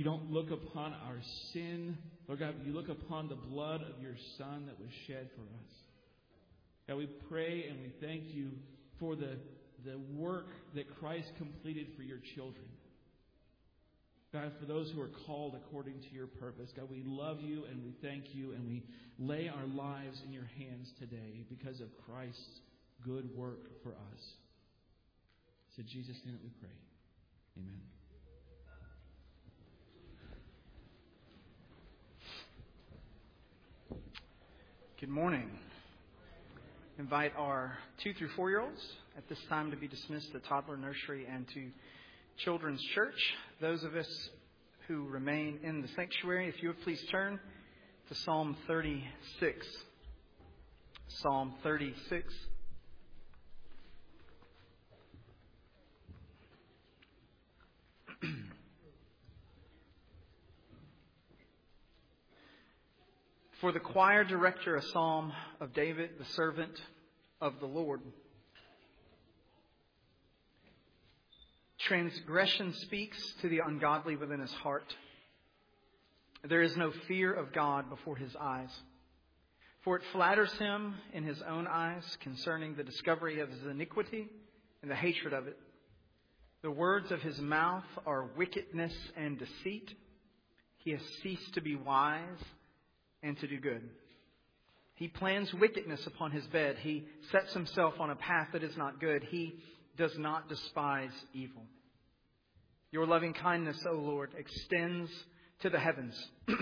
You don't look upon our sin. Lord God, you look upon the blood of your Son that was shed for us. God, we pray and we thank you for the work that Christ completed for your children. God, for those who are called according to your purpose, God, we love you and we thank you and we lay our lives in your hands today because of Christ's good work for us. It's in Jesus' name that we pray. Amen. Good morning. Invite our 2 through 4-year-olds at this time to be dismissed to toddler nursery and to children's church. Those of us who remain in the sanctuary, if you would please turn to Psalm 36. Psalm 36. For the choir director, a psalm of David, the servant of the Lord. Transgression speaks to the ungodly within his heart. There is no fear of God before his eyes. For it flatters him in his own eyes concerning the discovery of his iniquity and the hatred of it. The words of his mouth are wickedness and deceit. He has ceased to be wise and to do good. He plans wickedness upon his bed. He sets himself on a path that is not good. He does not despise evil. Your loving kindness, O Lord, extends to the heavens.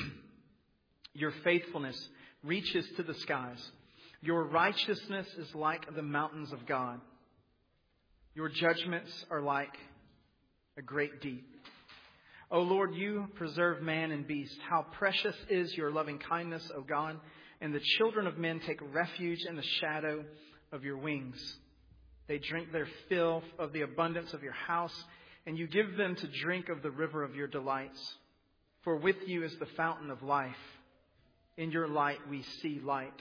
Your faithfulness reaches to the skies. Your righteousness is like the mountains of God. Your judgments are like a great deep. O Lord, you preserve man and beast. How precious is your loving kindness, O God, and the children of men take refuge in the shadow of your wings. They drink their fill of the abundance of your house, and you give them to drink of the river of your delights. For with you is the fountain of life. In your light we see light.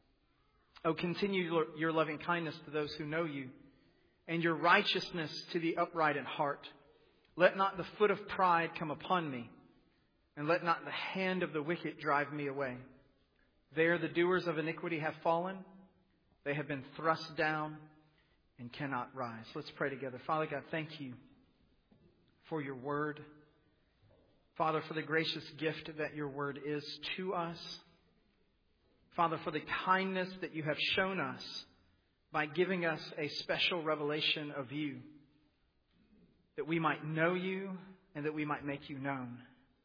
O continue your loving kindness to those who know you, and your righteousness to the upright in heart. Let not the foot of pride come upon me, and let not the hand of the wicked drive me away. There the doers of iniquity have fallen. They have been thrust down and cannot rise. Let's pray together. Father God, thank you for your word. Father, for the gracious gift that your word is to us. Father, for the kindness that you have shown us by giving us a special revelation of you, that we might know you and that we might make you known.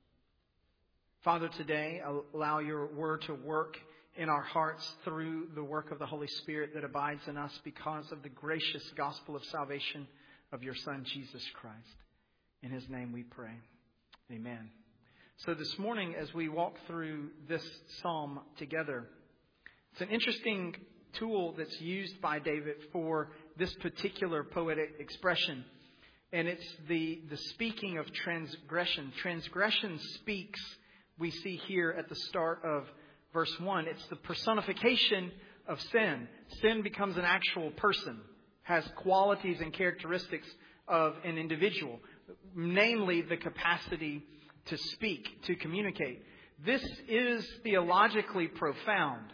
Father, today, allow your word to work in our hearts through the work of the Holy Spirit that abides in us because of the gracious gospel of salvation of your Son, Jesus Christ. In his name we pray. Amen. So this morning, as we walk through this psalm together, it's an interesting tool that's used by David for this particular poetic expression. And it's the speaking of transgression. Transgression speaks, we see here at the start of verse 1. It's the personification of sin. Sin becomes an actual person, has qualities and characteristics of an individual, namely the capacity to speak, to communicate. This is theologically profound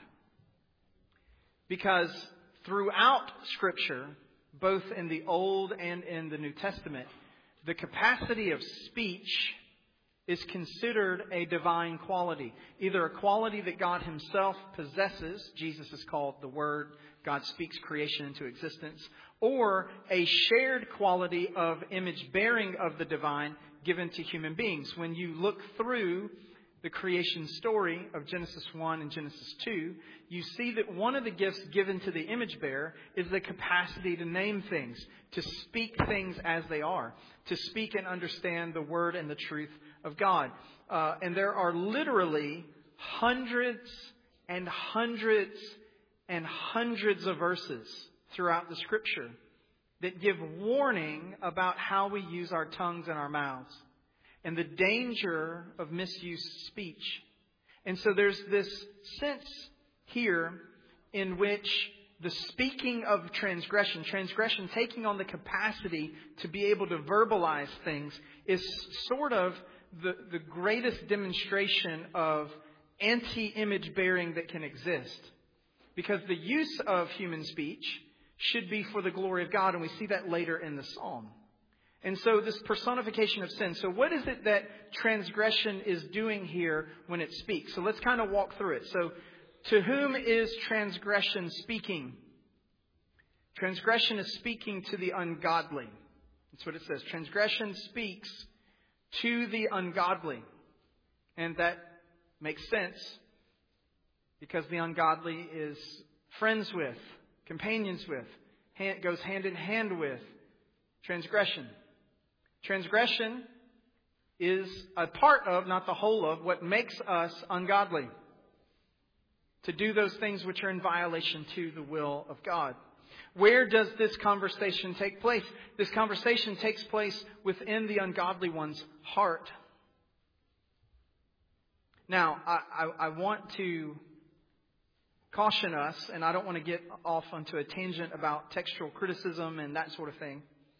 because throughout Scripture, both in the Old and in the New Testament, the capacity of speech is considered a divine quality. Either a quality that God himself possesses, Jesus is called the Word, God speaks creation into existence, or a shared quality of image bearing of the divine given to human beings. When you look through the creation story of Genesis 1 and Genesis 2, you see that one of the gifts given to the image bearer is the capacity to name things, to speak things as they are, to speak and understand the word and the truth of God. And there are literally hundreds and hundreds and hundreds of verses throughout the Scripture that give warning about how we use our tongues and our mouths and the danger of misused speech. And so there's this sense here in which the speaking of transgression taking on the capacity to be able to verbalize things, is sort of the greatest demonstration of anti-image bearing that can exist. Because the use of human speech should be for the glory of God, and we see that later in the psalm. And so this personification of sin. So what is it that transgression is doing here when it speaks? So let's kind of walk through it. So to whom is transgression speaking? Transgression is speaking to the ungodly. That's what it says. Transgression speaks to the ungodly. And that makes sense because the ungodly is friends with, companions with, goes hand in hand with transgression. Transgression is a part of, not the whole of, what makes us ungodly. To do those things which are in violation to the will of God. Where does this conversation take place? This conversation takes place within the ungodly one's heart. Now, I want to caution us, and I don't want to get off onto a tangent about textual criticism and that sort of thing.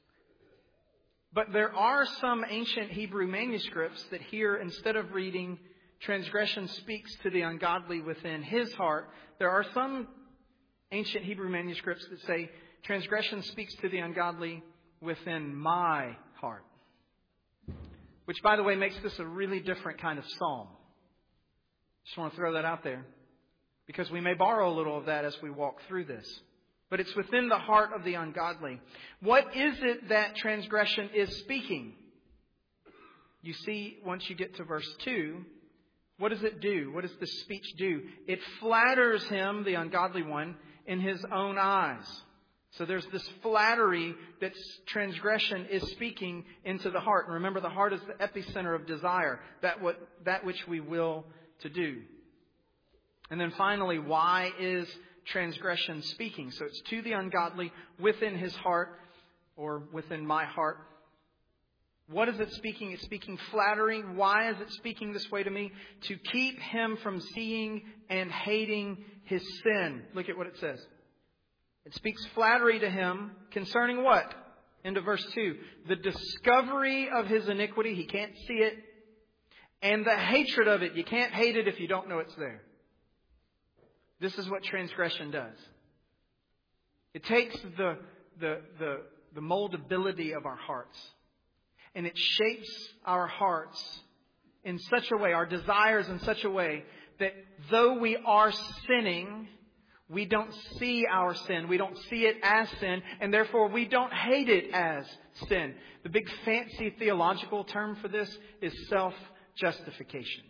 But there are some ancient Hebrew manuscripts that here, instead of reading, transgression speaks to the ungodly within his heart, there are some ancient Hebrew manuscripts that say, transgression speaks to the ungodly within my heart. Which, by the way, makes this a really different kind of psalm. Just want to throw that out there. Because we may borrow a little of that as we walk through this. But it's within the heart of the ungodly. What is it that transgression is speaking? You see, once you get to verse 2, what does it do? What does the speech do? It flatters him, the ungodly one, in his own eyes. So there's this flattery that transgression is speaking into the heart. And remember, the heart is the epicenter of desire, that which we will to do. And then finally, why is transgression speaking? So it's to the ungodly within his heart, or within my heart. What is it speaking? It's speaking flattery. Why is it speaking this way to me? To keep him from seeing and hating his sin. Look at what it says. It speaks flattery to him concerning what? Into verse 2. The discovery of his iniquity. He can't see it. And the hatred of it. You can't hate it if you don't know it's there. This is what transgression does. It takes the moldability of our hearts. And it shapes our hearts in such a way, our desires in such a way, that though we are sinning, we don't see our sin. We don't see it as sin. And therefore we don't hate it as sin. The big fancy theological term for this is self-justification.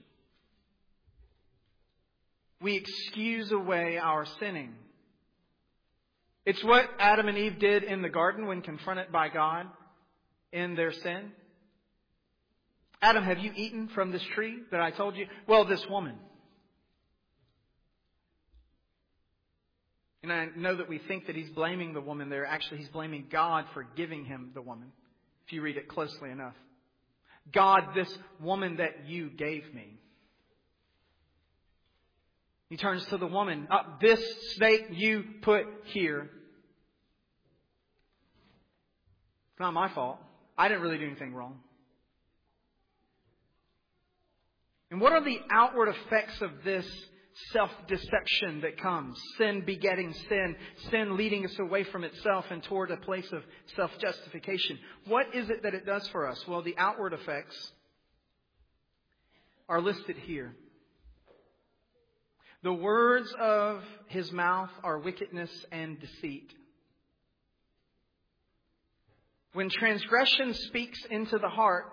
We excuse away our sinning. It's what Adam and Eve did in the garden when confronted by God in their sin. Adam, have you eaten from this tree that I told you? Well, this woman. And I know that we think that he's blaming the woman there. Actually, he's blaming God for giving him the woman, if you read it closely enough. God, this woman that you gave me. He turns to the woman. This snake you put here. It's not my fault. I didn't really do anything wrong. And what are the outward effects of this self-deception that comes? Sin begetting sin. Sin leading us away from itself and toward a place of self-justification. What is it that it does for us? Well, the outward effects are listed here. The words of his mouth are wickedness and deceit. When transgression speaks into the heart,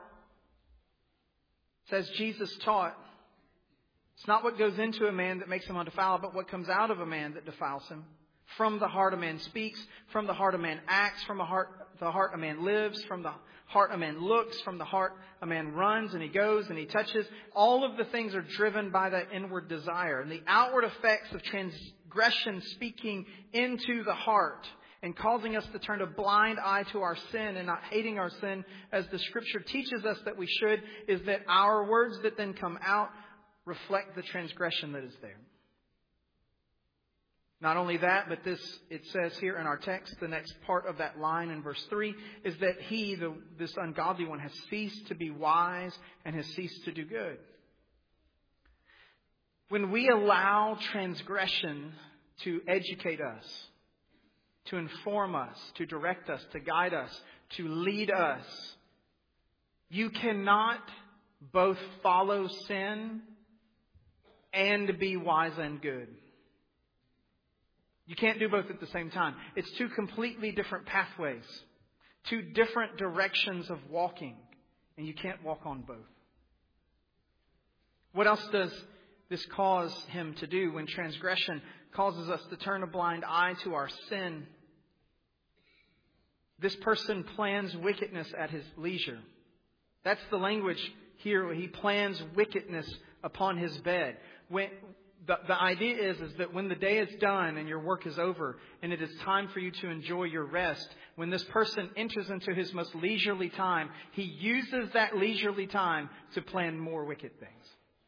as Jesus taught, it's not what goes into a man that makes him undefiled, but what comes out of a man that defiles him. From the heart a man speaks, from the heart a man acts, from the heart a man lives, from the heart a man looks, from the heart a man runs and he goes and he touches. All of the things are driven by that inward desire. And the outward effects of transgression speaking into the heart and causing us to turn a blind eye to our sin and not hating our sin as the Scripture teaches us that we should, is that our words that then come out reflect the transgression that is there. Not only that, but it says here in our text, the next part of that line in verse 3, is that this ungodly one, has ceased to be wise and has ceased to do good. When we allow transgression to educate us, to inform us, to direct us, to guide us, to lead us, you cannot both follow sin and be wise and good. You can't do both at the same time. It's two completely different pathways, two different directions of walking, and you can't walk on both. What else does this cause him to do when transgression causes us to turn a blind eye to our sin? This person plans wickedness at his leisure. That's the language here where he plans wickedness upon his bed. When the idea is that when the day is done and your work is over and it is time for you to enjoy your rest, when this person enters into his most leisurely time, he uses that leisurely time to plan more wicked things.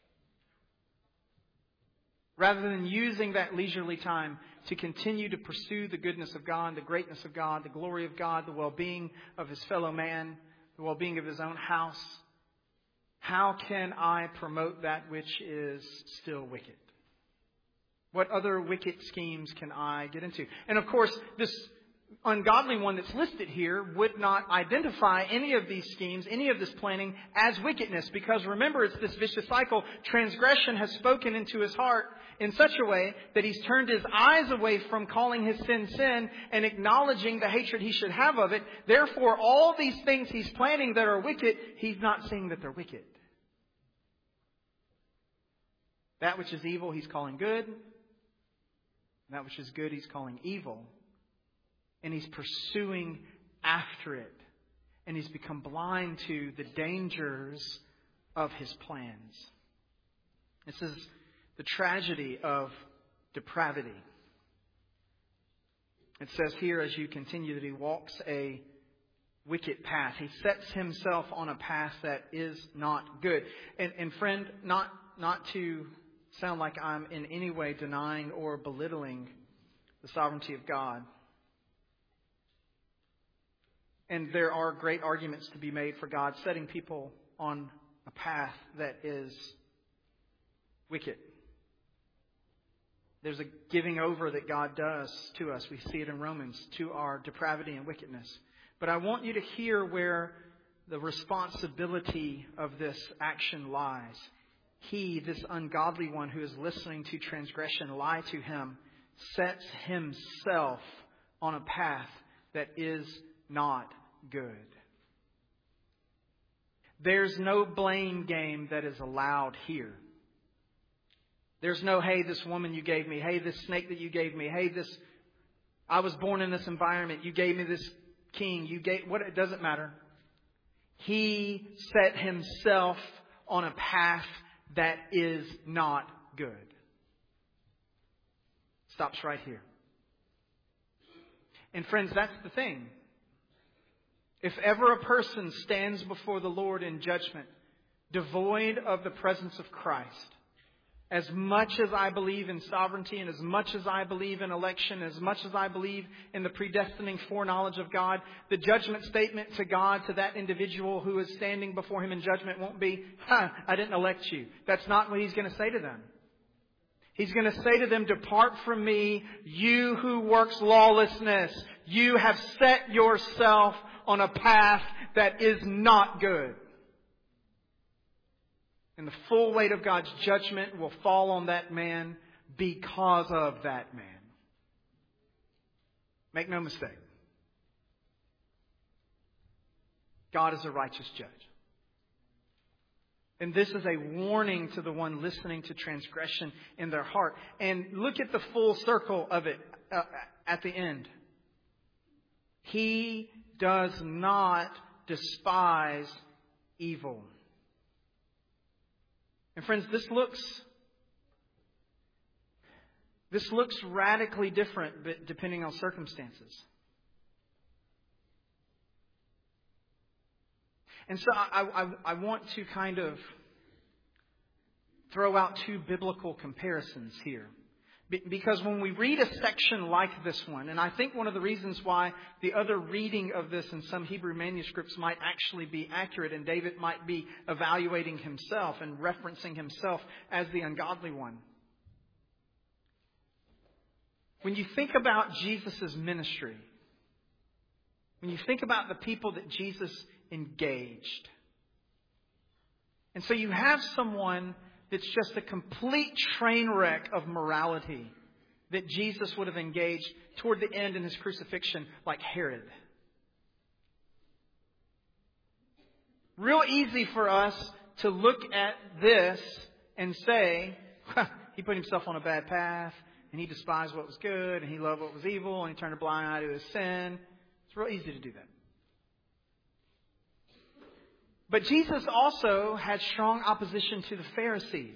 Rather than using that leisurely time to continue to pursue the goodness of God, the greatness of God, the glory of God, the well-being of his fellow man, the well-being of his own house, how can I promote that which is still wicked? What other wicked schemes can I get into? And of course, this ungodly one that's listed here would not identify any of these schemes, any of this planning as wickedness. Because remember, it's this vicious cycle. Transgression has spoken into his heart in such a way that he's turned his eyes away from calling his sin sin and acknowledging the hatred he should have of it. Therefore, all these things he's planning that are wicked, he's not seeing that they're wicked. That which is evil, he's calling good. That which is good, he's calling evil. And he's pursuing after it. And he's become blind to the dangers of his plans. This is the tragedy of depravity. It says here, as you continue, that he walks a wicked path. He sets himself on a path that is not good. And friend, not to sound like I'm in any way denying or belittling the sovereignty of God. And there are great arguments to be made for God setting people on a path that is wicked. There's a giving over that God does to us. We see it in Romans, to our depravity and wickedness. But I want you to hear where the responsibility of this action lies. He, this ungodly one who is listening to transgression lie to him, sets himself on a path that is not good. There's no blame game that is allowed here. There's no, hey, this woman you gave me. Hey, this snake that you gave me. Hey, I was born in this environment. You gave me this king. It doesn't matter. He set himself on a path that is not good. Stops right here. And friends, that's the thing. If ever a person stands before the Lord in judgment, devoid of the presence of Christ, as much as I believe in sovereignty and as much as I believe in election, as much as I believe in the predestining foreknowledge of God, the judgment statement to God, to that individual who is standing before him in judgment won't be, I didn't elect you. That's not what he's going to say to them. He's going to say to them, depart from me, you who works lawlessness. You have set yourself on a path that is not good. And the full weight of God's judgment will fall on that man because of that man. Make no mistake. God is a righteous judge. And this is a warning to the one listening to transgression in their heart. And look at the full circle of it at the end. He does not despise evil. And friends, this looks radically different depending on circumstances. And so I want to kind of throw out two biblical comparisons here. Because when we read a section like this one, and I think one of the reasons why the other reading of this in some Hebrew manuscripts might actually be accurate, and David might be evaluating himself and referencing himself as the ungodly one. When you think about Jesus' ministry, when you think about the people that Jesus engaged, and so you have someone that's just a complete train wreck of morality that Jesus would have engaged toward the end in his crucifixion, like Herod. Real easy for us to look at this and say, he put himself on a bad path, and he despised what was good, and he loved what was evil, and he turned a blind eye to his sin. It's real easy to do that. But Jesus also had strong opposition to the Pharisees.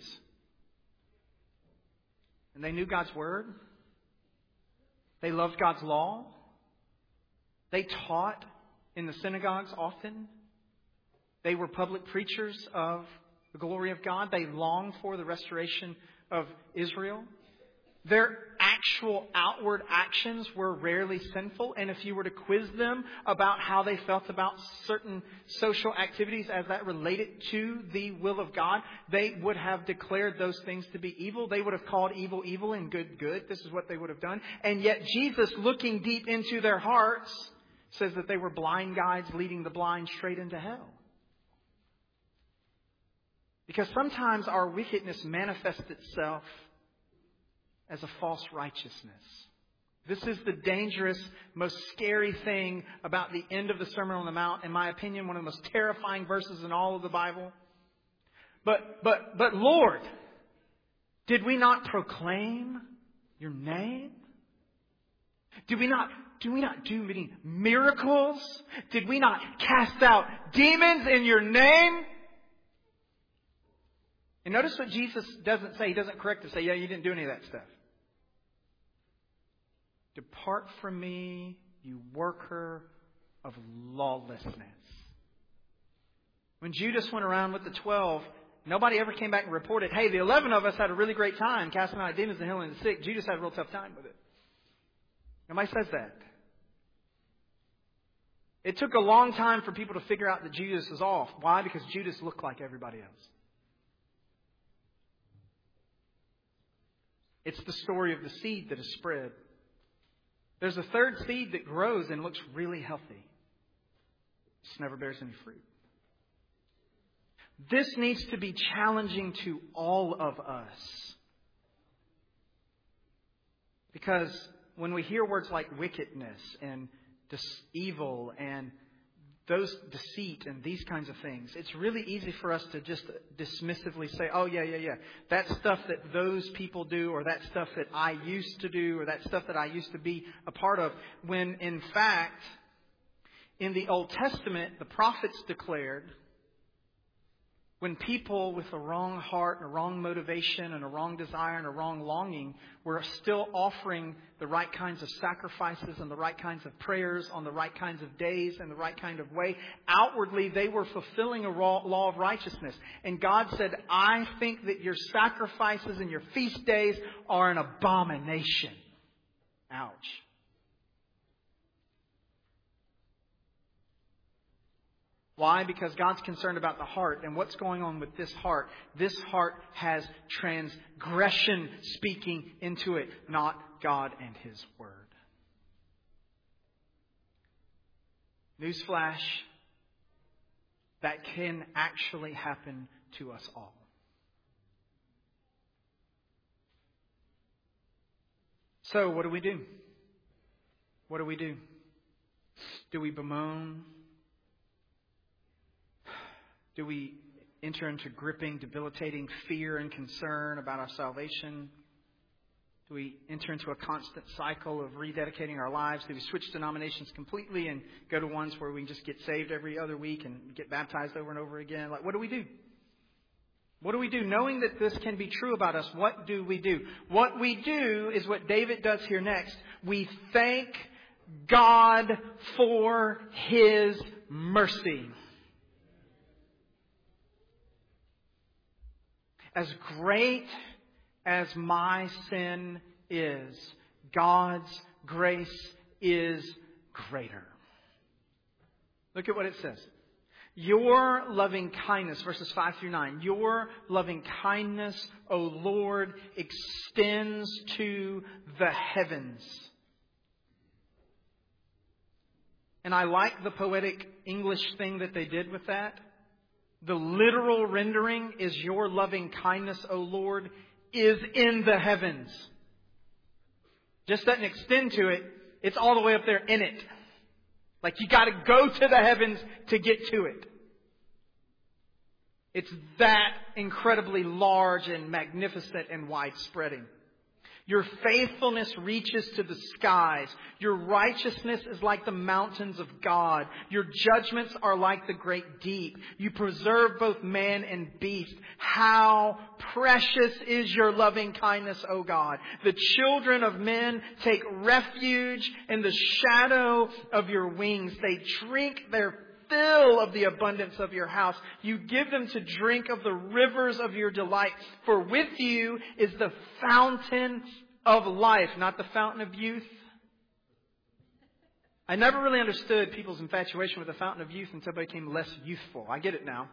And they knew God's Word. They loved God's law. They taught in the synagogues often. They were public preachers of the glory of God. They longed for the restoration of Israel. Their actual outward actions were rarely sinful. And if you were to quiz them about how they felt about certain social activities as that related to the will of God, they would have declared those things to be evil. They would have called evil, evil, and good, good. This is what they would have done. And yet Jesus, looking deep into their hearts, says that they were blind guides leading the blind straight into hell. Because sometimes our wickedness manifests itself as a false righteousness. This is the dangerous, most scary thing about the end of the Sermon on the Mount. In my opinion, one of the most terrifying verses in all of the Bible. But Lord, did we not proclaim your name? Do we not do many miracles? Did we not cast out demons in your name? And notice what Jesus doesn't say. He doesn't correct us. Say, yeah, you didn't do any of that stuff. Depart from me, you worker of lawlessness. When Judas went around with the 12, nobody ever came back and reported, hey, the 11 of us had a really great time casting out demons and healing the sick. Judas had a real tough time with it. Nobody says that. It took a long time for people to figure out that Judas was off. Why? Because Judas looked like everybody else. It's the story of the seed that is spread. There's a third seed that grows and looks really healthy. Just never bears any fruit. This needs to be challenging to all of us. Because when we hear words like wickedness and evil and those deceit and these kinds of things, it's really easy for us to just dismissively say, oh, yeah. That stuff that those people do, or that stuff that I used to do, or that stuff that I used to be a part of. When in fact, in the Old Testament, the prophets declared, when people with a wrong heart and a wrong motivation and a wrong desire and a wrong longing were still offering the right kinds of sacrifices and the right kinds of prayers on the right kinds of days and the right kind of way, outwardly they were fulfilling a law of righteousness. And God said, I think that your sacrifices and your feast days are an abomination. Ouch. Why? Because God's concerned about the heart. And what's going on with this heart? This heart has transgression speaking into it, not God and His Word. Newsflash, that can actually happen to us all. So, what do we do? What do we do? Do we bemoan? Do we enter into gripping, debilitating fear and concern about our salvation? Do we enter into a constant cycle of rededicating our lives? Do we switch denominations completely and go to ones where we just get saved every other week and get baptized over and over again? What do we do? What do we do? Knowing that this can be true about us, what do we do? What we do is what David does here next. We thank God for His mercy. As great as my sin is. God's grace is greater. Look at what it says. Your loving kindness, verses 5 through 9. Your loving kindness, O Lord, extends to the heavens. And I like the poetic English thing that they did with that. The literal rendering is your loving kindness, O Lord, is in the heavens. Just doesn't extend to it. It's all the way up there in it. Like you got to go to the heavens to get to it. It's that incredibly large and magnificent and widespreading. Your faithfulness reaches to the skies. Your righteousness is like the mountains of God. Your judgments are like the great deep. You preserve both man and beast. How precious is your loving kindness, O God. The children of men take refuge in the shadow of your wings. They drink their fill of the abundance of your house. You give them to drink of the rivers of your delight. For with you is the fountain of life, not the fountain of youth. I never really understood people's infatuation with the fountain of youth until I became less youthful. I get it now.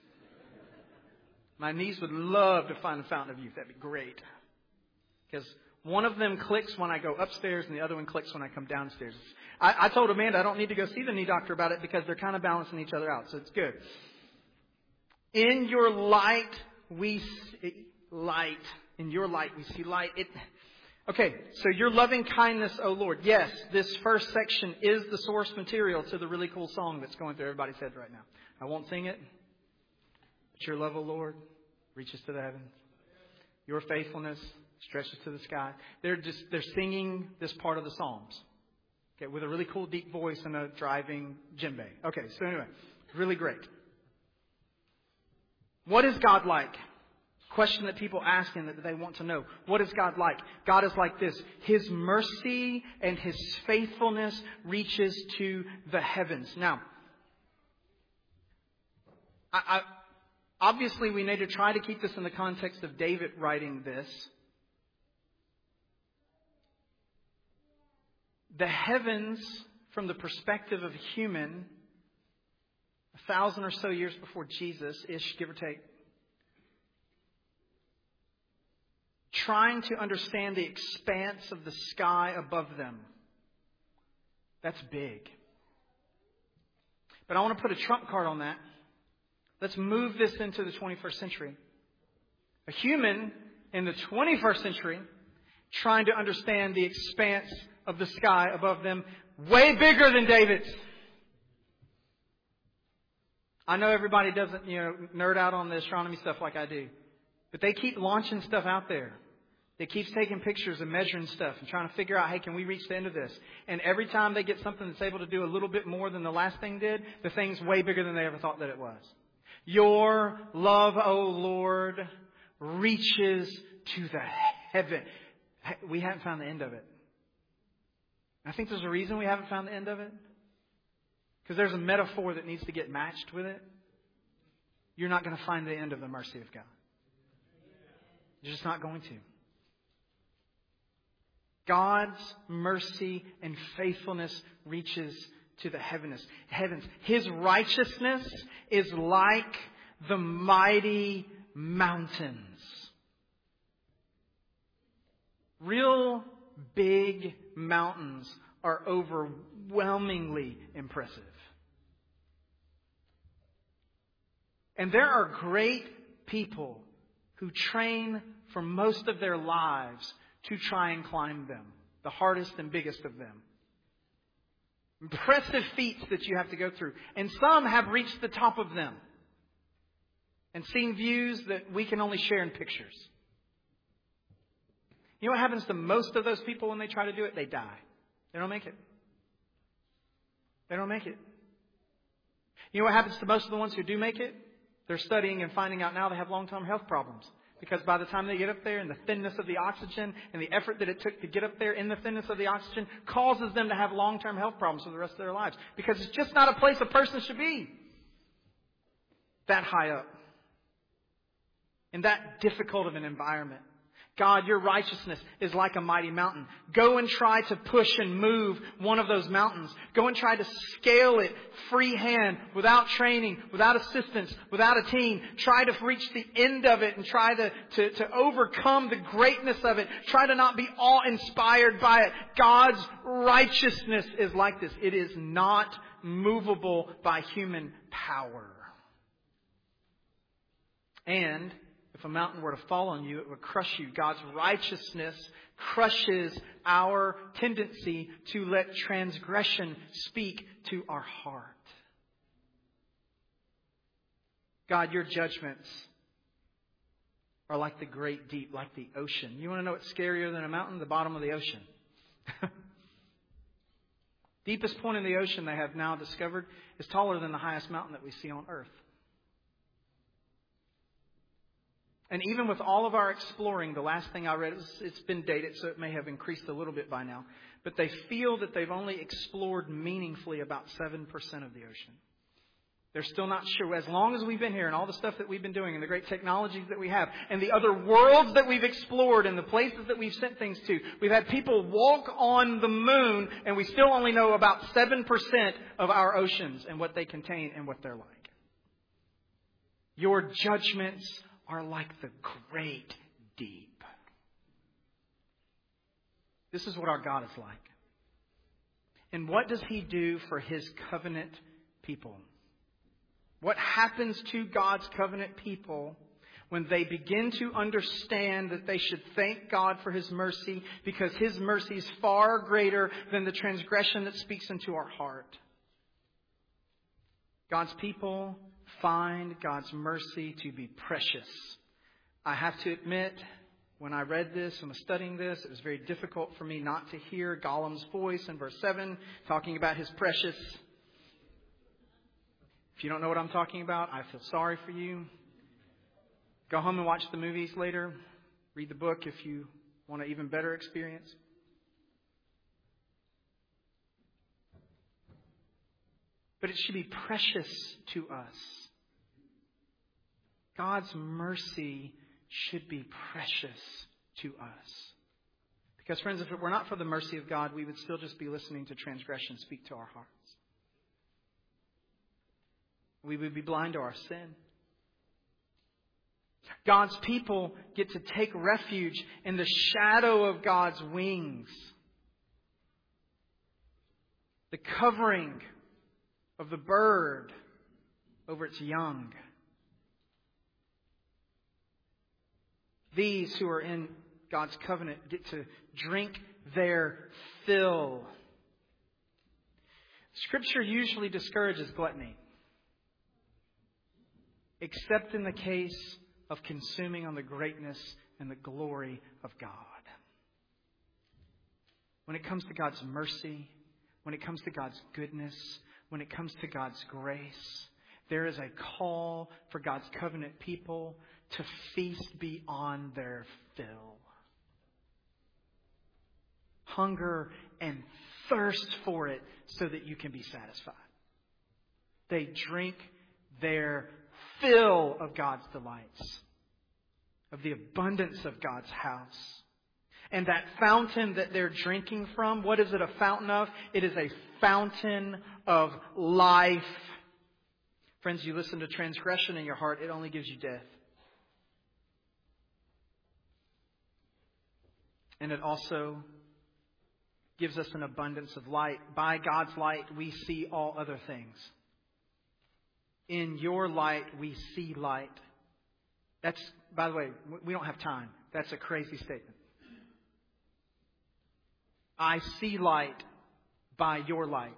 My niece would love to find the fountain of youth. That'd be great. Because one of them clicks when I go upstairs and the other one clicks when I come downstairs. I told Amanda I don't need to go see the knee doctor about it because they're kind of balancing each other out. So it's good. In your light, we see light. In your light, we see light. Okay, so your loving kindness, O Lord. Yes, this first section is the source material to the really cool song that's going through everybody's head right now. I won't sing it. But your love, O Lord, reaches to the heavens. Your faithfulness stretches to the sky. They're singing this part of the Psalms. Okay, with a really cool deep voice and a driving djembe. Okay, so anyway, really great. What is God like? Question that people ask and that they want to know. What is God like? God is like this. His mercy and His faithfulness reaches to the heavens. Now, obviously we need to try to keep this in the context of David writing this. The heavens, from the perspective of a human, 1,000 or so years before Jesus-ish, give or take, trying to understand the expanse of the sky above them. That's big. But I want to put a trump card on that. Let's move this into the 21st century. A human in the 21st century trying to understand the expanse of the sky above them, way bigger than David's. I know everybody doesn't, nerd out on the astronomy stuff like I do. But they keep launching stuff out there. They keep taking pictures and measuring stuff and trying to figure out, hey, can we reach the end of this? And every time they get something that's able to do a little bit more than the last thing did, the thing's way bigger than they ever thought that it was. Your love, O Lord, reaches to the heaven. We haven't found the end of it. I think there's a reason we haven't found the end of it. Because there's a metaphor that needs to get matched with it. You're not going to find the end of the mercy of God. You're just not going to. God's mercy and faithfulness reaches to the heavens. His righteousness is like the mighty mountains. Real big mountains are overwhelmingly impressive. And there are great people who train for most of their lives to try and climb them, the hardest and biggest of them. Impressive feats that you have to go through. And some have reached the top of them and seen views that we can only share in pictures. You know what happens to most of those people when they try to do it? They die. They don't make it. They don't make it. You know what happens to most of the ones who do make it? They're studying and finding out now they have long-term health problems. Because by the time they get up there and the thinness of the oxygen and the effort that it took to get up there in the thinness of the oxygen causes them to have long-term health problems for the rest of their lives. Because it's just not a place a person should be that high up. In that difficult of an environment. God, your righteousness is like a mighty mountain. Go and try to push and move one of those mountains. Go and try to scale it freehand, without training, without assistance, without a team. Try to reach the end of it and try to overcome the greatness of it. Try to not be awe-inspired by it. God's righteousness is like this. It is not movable by human power. And if a mountain were to fall on you, it would crush you. God's righteousness crushes our tendency to let transgression speak to our heart. God, your judgments are like the great deep, like the ocean. You want to know what's scarier than a mountain? The bottom of the ocean. Deepest point in the ocean, they have now discovered, is taller than the highest mountain that we see on earth. And even with all of our exploring, the last thing I read, it's been dated, so it may have increased a little bit by now. But they feel that they've only explored meaningfully about 7% of the ocean. They're still not sure. As long as we've been here and all the stuff that we've been doing and the great technologies that we have and the other worlds that we've explored and the places that we've sent things to, we've had people walk on the moon and we still only know about 7% of our oceans and what they contain and what they're like. Your judgments are like the great deep. This is what our God is like. And what does He do for His covenant people? What happens to God's covenant people when they begin to understand that they should thank God for His mercy because His mercy is far greater than the transgression that speaks into our heart? God's people find God's mercy to be precious. I have to admit, when I read this and was studying this, it was very difficult for me not to hear Gollum's voice in verse 7 talking about his precious. If you don't know what I'm talking about, I feel sorry for you. Go home and watch the movies later. Read the book if you want an even better experience. But it should be precious to us. God's mercy should be precious to us. Because, friends, if it were not for the mercy of God, we would still just be listening to transgression speak to our hearts. We would be blind to our sin. God's people get to take refuge in the shadow of God's wings. The covering of the bird over its young. These who are in God's covenant get to drink their fill. Scripture usually discourages gluttony, except in the case of consuming on the greatness and the glory of God. When it comes to God's mercy, when it comes to God's goodness, when it comes to God's grace, there is a call for God's covenant people to feast beyond their fill. Hunger and thirst for it so that you can be satisfied. They drink their fill of God's delights, of the abundance of God's house. And that fountain that they're drinking from, what is it a fountain of? It is a fountain of life. Friends, you listen to transgression in your heart, it only gives you death. And it also gives us an abundance of light. By God's light, we see all other things. In your light, we see light. That's, by the way, we don't have time. That's a crazy statement. I see light by your light.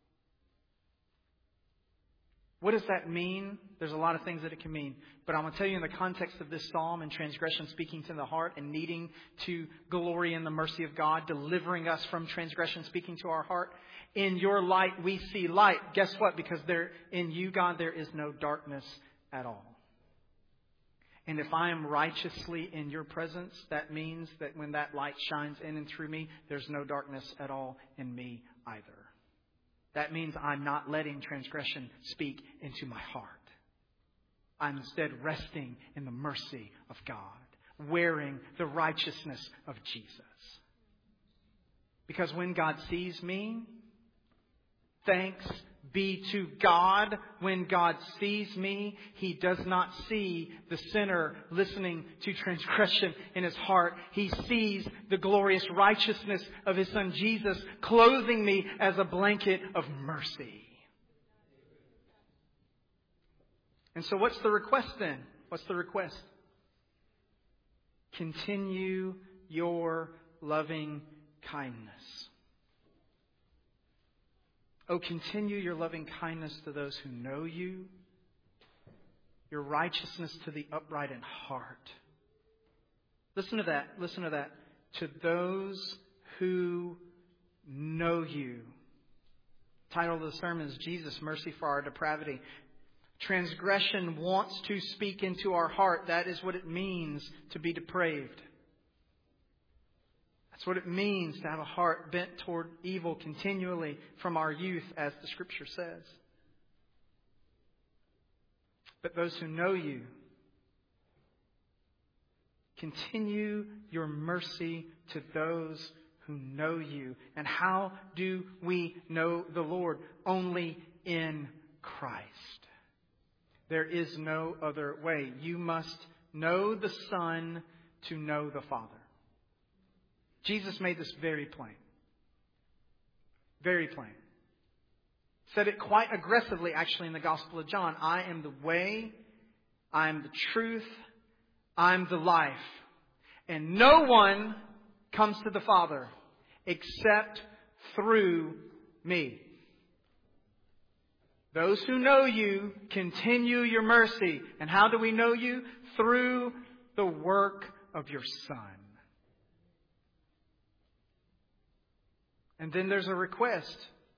What does that mean? There's a lot of things that it can mean. But I'm going to tell you in the context of this psalm and transgression speaking to the heart and needing to glory in the mercy of God, delivering us from transgression speaking to our heart. In your light, we see light. Guess what? Because in you, God, there is no darkness at all. And if I am righteously in your presence, that means that when that light shines in and through me, there's no darkness at all in me either. That means I'm not letting transgression speak into my heart. I'm instead resting in the mercy of God, wearing the righteousness of Jesus. Because when God sees me, thanks be to God, when God sees me, He does not see the sinner listening to transgression in his heart. He sees the glorious righteousness of His Son Jesus clothing me as a blanket of mercy. And so what's the request then? What's the request? Continue your loving kindness. Oh, continue your loving kindness to those who know you, your righteousness to the upright in heart. Listen to that. Listen to that. To those who know you. The title of the sermon is Jesus, Mercy for Our Depravity. Transgression wants to speak into our heart. That is what it means to be depraved. That's what it means to have a heart bent toward evil continually from our youth, as the Scripture says. But those who know you, continue your mercy to those who know you. And how do we know the Lord? Only in Christ. There is no other way. You must know the Son to know the Father. Jesus made this very plain. Very plain. Said it quite aggressively, actually, in the Gospel of John. I am the way, I am the truth, I am the life. And no one comes to the Father except through me. Those who know you, continue your mercy. And how do we know you? Through the work of your Son. And then there's a request.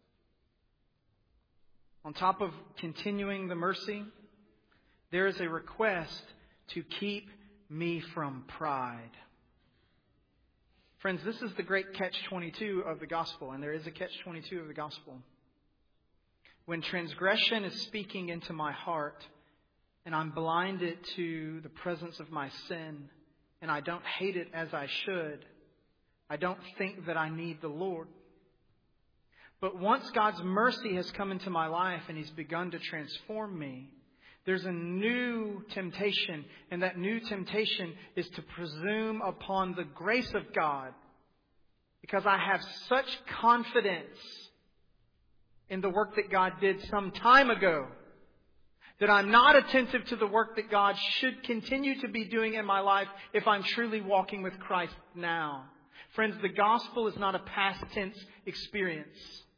On top of continuing the mercy, there is a request to keep me from pride. Friends, this is the great catch-22 of the gospel. And there is a catch-22 of the gospel. When transgression is speaking into my heart and I'm blinded to the presence of my sin and I don't hate it as I should, I don't think that I need the Lord. But once God's mercy has come into my life and He's begun to transform me, there's a new temptation, and that new temptation is to presume upon the grace of God, because I have such confidence in the work that God did some time ago that I'm not attentive to the work that God should continue to be doing in my life if I'm truly walking with Christ now. Friends, the gospel is not a past tense experience.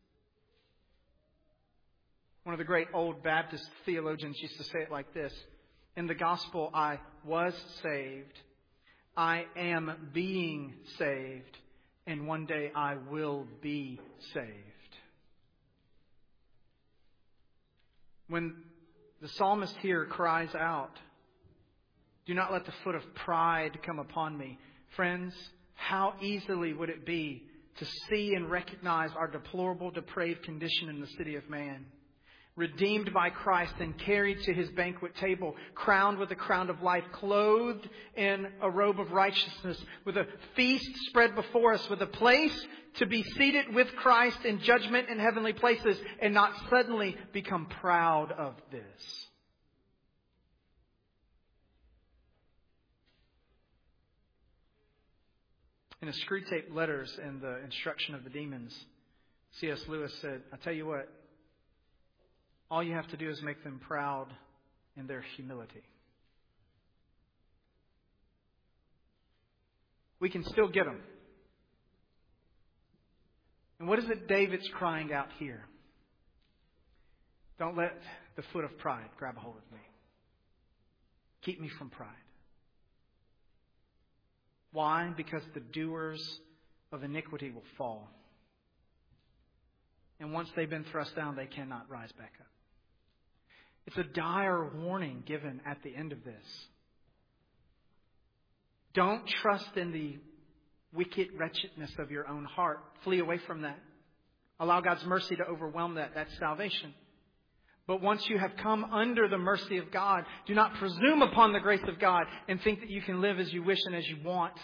One of the great old Baptist theologians used to say it like this. In the gospel, I was saved, I am being saved, and one day I will be saved. When the psalmist here cries out, do not let the foot of pride come upon me. Friends, how easily would it be to see and recognize our deplorable, depraved condition in the city of man. Redeemed by Christ and carried to His banquet table, crowned with a crown of life, clothed in a robe of righteousness, with a feast spread before us, with a place to be seated with Christ in judgment in heavenly places, and not suddenly become proud of this. In his Screwtape Letters and the Instruction of the Demons, C.S. Lewis said, I tell you what, all you have to do is make them proud in their humility. We can still get them. And what is it David's crying out here? Don't let the foot of pride grab a hold of me. Keep me from pride. Why? Because the doers of iniquity will fall. And once they've been thrust down, they cannot rise back up. It's a dire warning given at the end of this. Don't trust in the wicked wretchedness of your own heart. Flee away from that. Allow God's mercy to overwhelm that. That's salvation. But once you have come under the mercy of God, do not presume upon the grace of God and think that you can live as you wish and as you want.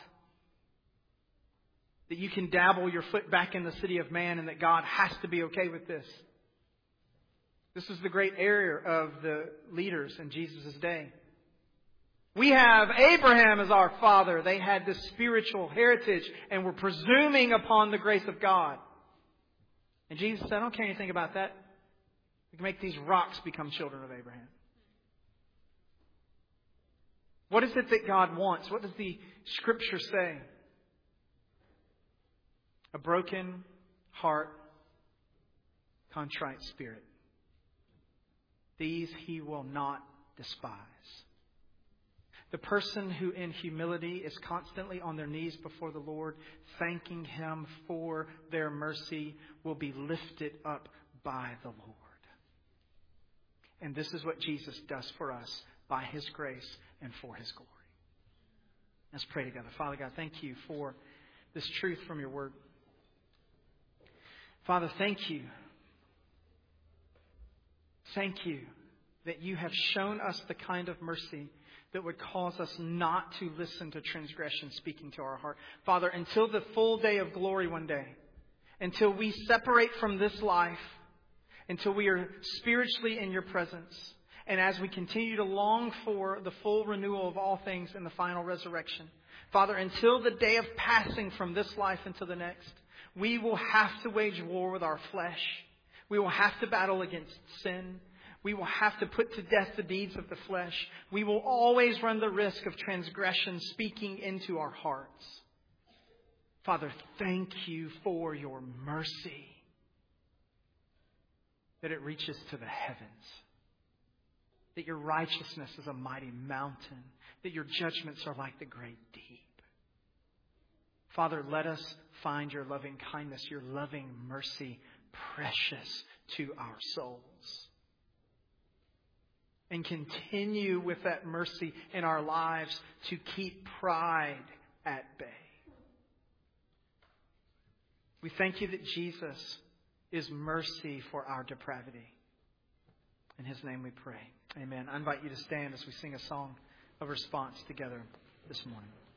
That you can dabble your foot back in the city of man and that God has to be okay with this. This is the great error of the leaders in Jesus' day. We have Abraham as our father. They had this spiritual heritage and were presuming upon the grace of God. And Jesus said, I don't care anything about that. We can make these rocks become children of Abraham. What is it that God wants? What does the Scripture say? A broken heart, contrite spirit. These He will not despise. The person who in humility is constantly on their knees before the Lord, thanking Him for their mercy, will be lifted up by the Lord. And this is what Jesus does for us by His grace and for His glory. Let's pray together. Father God, thank You for this truth from Your Word. Father, thank You. Thank You that You have shown us the kind of mercy that would cause us not to listen to transgression speaking to our heart. Father, until the full day of glory one day, until we separate from this life, until we are spiritually in Your presence, and as we continue to long for the full renewal of all things in the final resurrection. Father, until the day of passing from this life into the next, we will have to wage war with our flesh. We will have to battle against sin. We will have to put to death the deeds of the flesh. We will always run the risk of transgression speaking into our hearts. Father, thank You for Your mercy, that it reaches to the heavens, that Your righteousness is a mighty mountain, that Your judgments are like the great deep. Father, let us find Your loving kindness, Your loving mercy precious to our souls. And continue with that mercy in our lives to keep pride at bay. We thank You that Jesus is mercy for our depravity. In His name we pray. Amen. I invite you to stand as we sing a song of response together this morning.